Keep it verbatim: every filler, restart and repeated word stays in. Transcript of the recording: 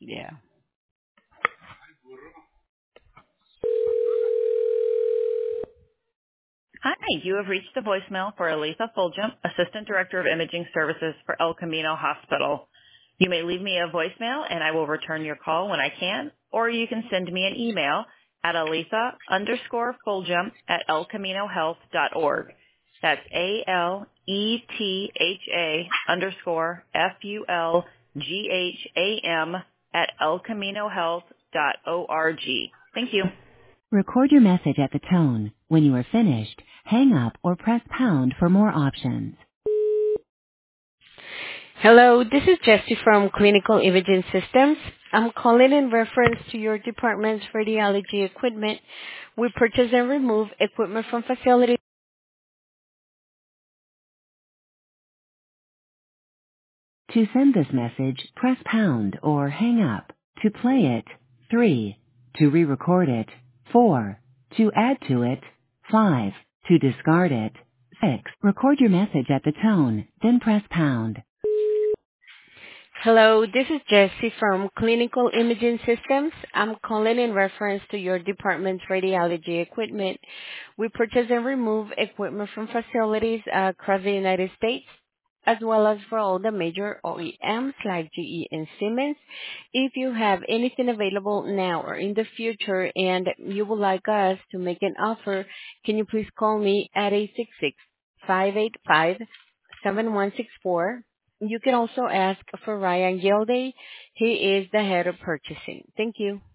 Yeah. Hi, you have reached the voicemail for Aletha Fulgham, Assistant Director of Imaging Services for El Camino Hospital. You may leave me a voicemail and I will return your call when I can, or you can send me an email at Aletha underscore Fulgham at elcaminohealth dot org. That's A L E T H A underscore F U L G H A M at elcaminohealth dot org. Thank you. Record your message at the tone. When you are finished, hang up or press pound for more options. Hello, this is Jessie from Clinical Imaging Systems. I'm calling in reference to your department's radiology equipment. We purchase and remove equipment from facilities. To send this message, press pound or hang up. To play it, three. To re-record it, four. To add to it, five. To discard it, six. Record your message at the tone, then press pound. Hello, this is Jessie from Clinical Imaging Systems. I'm calling in reference to your department's radiology equipment. We purchase and remove equipment from facilities uh, across the United States, as well as for all the major O E Ms like G E and Siemens. If you have anything available now or in the future and you would like us to make an offer, can you please call me at eight six six, five eight five, seven one six four. You can also ask for Ryan Gilday. He is the head of purchasing. Thank you.